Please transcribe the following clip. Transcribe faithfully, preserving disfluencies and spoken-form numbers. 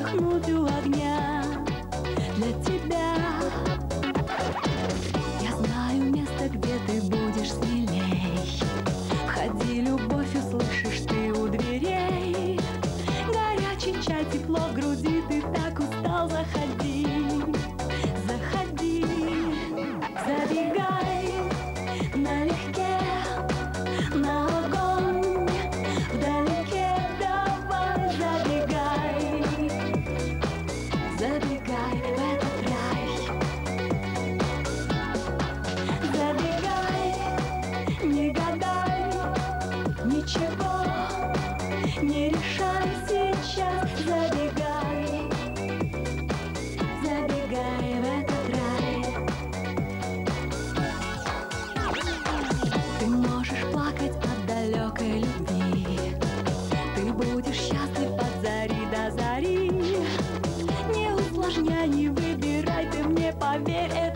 сдохнуть у огня для тебя. Я знаю место, где ты будешь смелей. Входи, любовь, услышишь ты у дверей. Горячий чай, тепло в груди, ты так устал, заходи, заходи. Забегай налегке на огонь, вдалеке давай забегай, забегай в этот рай. Забегай, не гадай, ничего не решай сейчас. Забегай, забегай в этот рай. Ты можешь плакать от далекой любви, ты будешь счастлив от зари до зари. Не усложняй, не выбирай, ты мне поверь.